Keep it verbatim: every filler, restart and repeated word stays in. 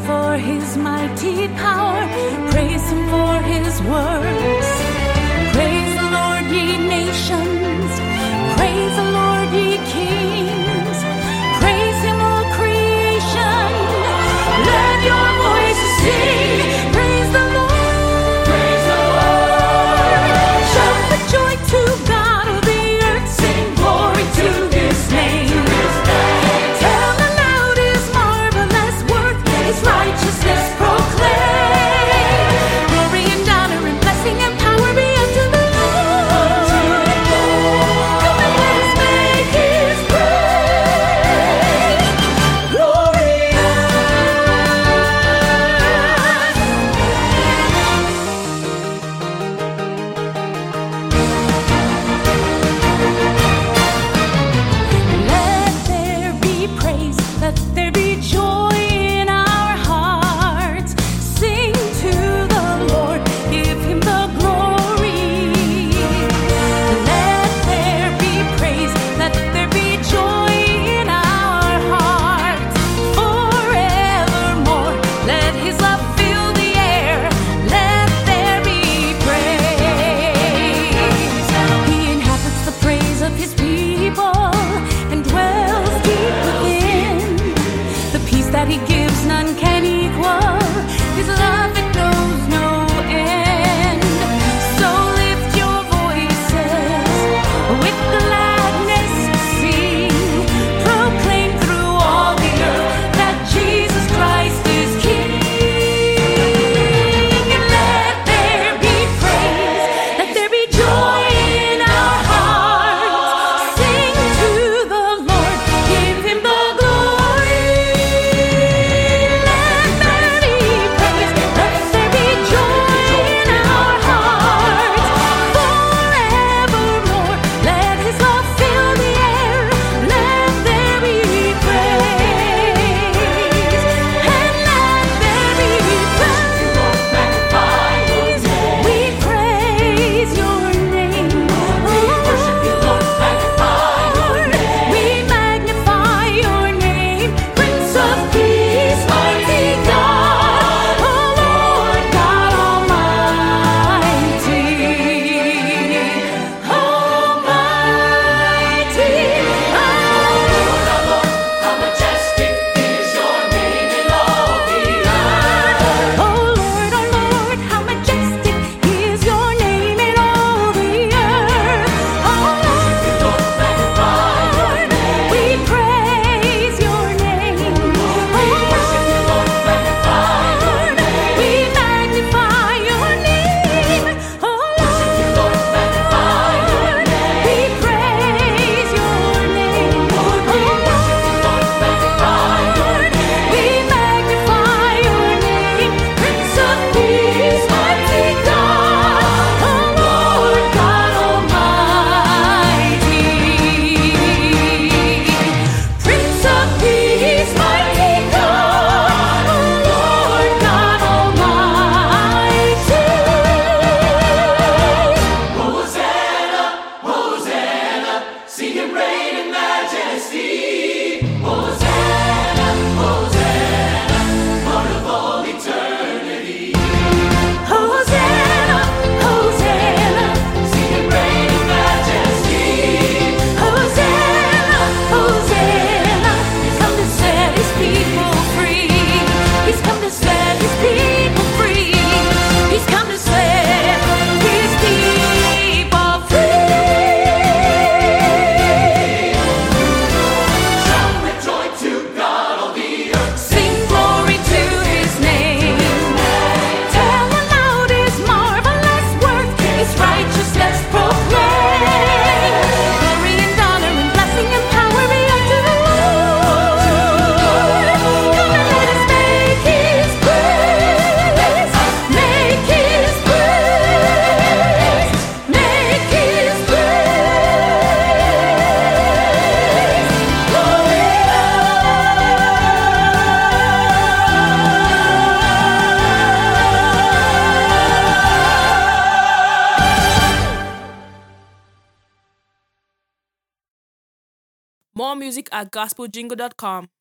for his mighty power. Praise him for his works. Praise the Lord, ye nations. Praise the Lord, ye kings. Praise him, all creation. Let your voices sing. Praise the Lord. Praise the Lord. Shout for joy to God of the earth. Sing glory to his name. Tell aloud his marvelous work. His righteousness proclaim. Glory and honor and blessing and power be unto the Lord. Come and let us make his praise glorious. Let there be praise, let there be joy in our hearts. Sing to the Lord, give him the glory. Let there be praise, let there be joy in our hearts. Forevermore, let his love fill the air. Let there be praise. He inhabits the praise of his people and dwells deep within. The peace that he gives none can equal. His love, it knows no end. So lift your voices with gladness, sing. Proclaim through all the earth that Jesus Christ is King. And let there be praise, let there be joy in our hearts. Sing to the Lord, give him the glory. Let there be praise, let there be joy in our hearts. Forevermore, let his love fill the air. Let there be praise, and let there be praise. We praise your name. We worship you, Lord. Magnify your name. We magnify your name. Prince of Peace, mighty God, oh Lord God Almighty, Almighty. How majestic is your name in all the earth. Oh Lord, oh Lord, how majestic is your name in all the earth. Oh Lord, Magnify your name. we praise your name. Oh Worship you, Lord. Magnify your Lord, name. we magnify your name. Oh Lord, magnify your Lord, name. we praise your name. Oh Lord, magnify your Lord, name. we magnify your name. Prince of Peace, mighty God, oh Lord God Almighty. Prince of Peace, mighty God, oh Lord God Almighty. Hosanna, Hosanna, see him reign in majesty. Hosanna, Hosanna, Lord of all eternity. Hosanna, Hosanna, See him reign in majesty. Hosanna, Hosanna. He's come to set his people free. He's come to set his people free. He's come to set his people free. Shout with joy to God, all the earth. Sing glory to his name. Tell aloud his marvelous work. His righteousness proclaim. Glory and honor and blessing and power be unto the Lord. Come and let us make his praise. Make his praise. Make his praise glorious. More music at gospel jingle dot com.